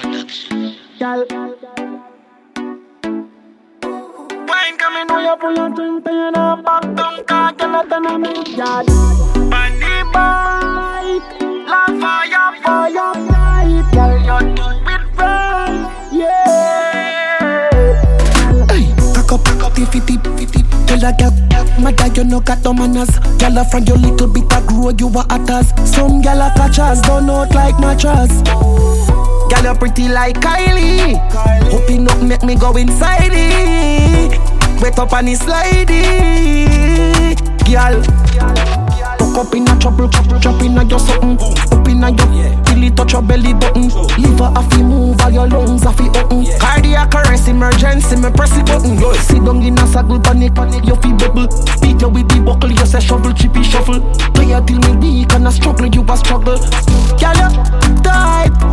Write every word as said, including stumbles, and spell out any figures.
Girl, wine coming on your pull your twin pain up back down car, girl at the name yard. Bunny bite, love fire, fire, fire. Girl, you do it right, yeah. Hey, pack up, pack up, fifty, fifty. Tell a girl, mother you no got no manners. Girl a from your little bit of grow, you a hatters. Some girl a catchers, don't out like mattress. Girl you pretty like Kylie. Hoping up make me go inside it. Wet up on the slidey. Girl, fuck up in a trouble, drop in a your something. Up in a your, till it touch your belly button. Liver a fi move, all your lungs a fi open. Cardiac arrest, emergency, me press the button. Yo, sit down in a saddle, panic, panic, you fi bubble. Beat you with the buckle, you say shovel, chippy shuffle. Play till me weak and I struggle, you a struggle. Girl you tight.